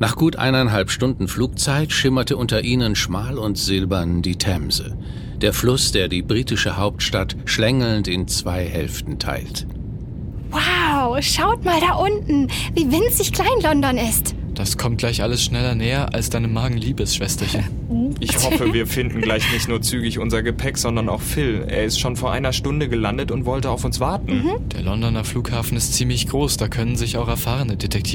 Nach gut 1,5 Stunden Flugzeit schimmerte unter ihnen schmal und silbern die Themse. Der Fluss, der die britische Hauptstadt schlängelnd in 2 Hälften teilt. Wow, schaut mal da unten, wie winzig klein London ist. Das kommt gleich alles schneller näher, als deinem Magen lieb ist, Schwesterchen. Ich hoffe, wir finden gleich nicht nur zügig unser Gepäck, sondern auch Phil. Er ist schon vor 1 Stunde gelandet und wollte auf uns warten. Der Londoner Flughafen ist ziemlich groß, da können sich auch erfahrene Detektive